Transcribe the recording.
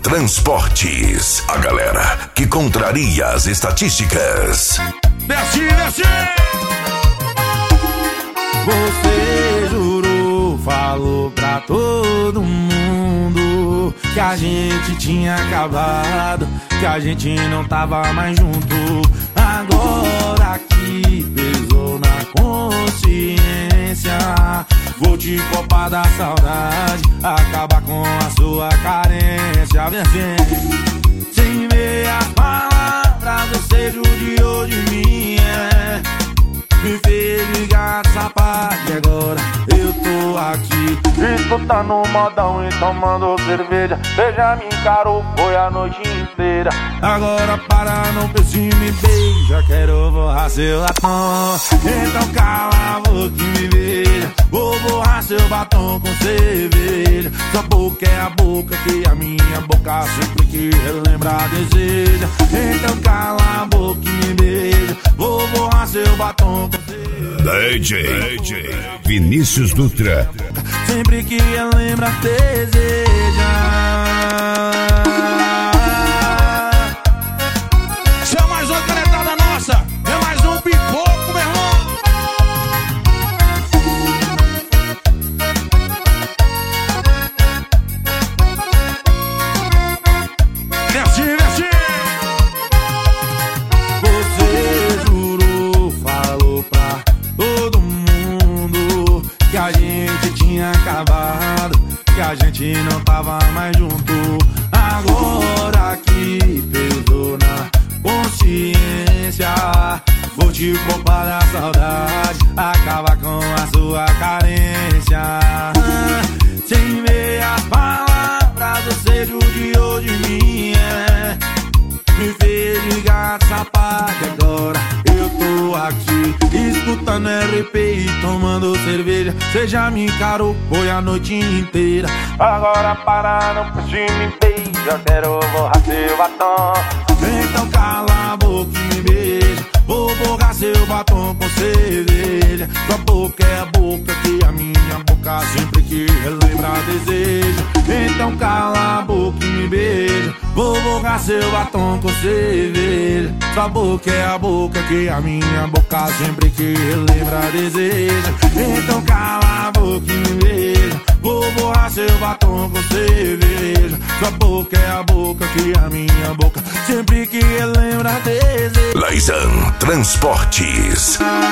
Transportes, a galera que contraria as estatísticas. Desce! Você jurou, falou pra todo mundo que a gente tinha acabado, que a gente não tava mais junto. Agora que pesou na consciência, vou te copar da saudade, acabar com a sua carência. Vem assim, sem meias palavras, você judiou de mim, me fez ligar de sapato e agora eu tô aqui escutando um modão e tomando cerveja. Você já me encarou, foi a noite inteira. Agora para, não pense e me beija, quero borrar seu batom. Então cala a boca e me beija, vou borrar seu batom com cerveja. Sua boca é a boca que a minha boca sempre que relembra deseja. Então cala a boca e me beija, vou borrar seu batom com cerveja. DJ Vinícius Dutra. Sempre que lembra deseja. Isso é mais uma canetada nossa, é mais um pipoco, meu irmão. Desce! Você jurou, falou pra todo mundo que a gente tinha acabado, que a gente não tava mais junto. Agora que pesou na consciência, vou te poupar da saudade, acabar com a sua carência. Sem meias palavras, você judiou de mim, me fez ligar de sapato e agora eu tô aqui escutando RP e tomando cerveja. Você já me encarou, foi a noite inteira. Agora para, não puxe me beija, quero borrar seu batom. Então cala a boca e me beija, vou borrar seu batom com cerveja. Sua boca é a boca que a minha boca sempre que relembra deseja. Então cala a boca e me beija, vou borrar seu batom com cerveja. Sua boca é a boca que a minha boca sempre que relembra deseja. Então cala a boca e me beija, vou borrar seu batom com cerveja. Sua boca é a boca que a minha boca sempre que relembra deseja. Laizan Transportes.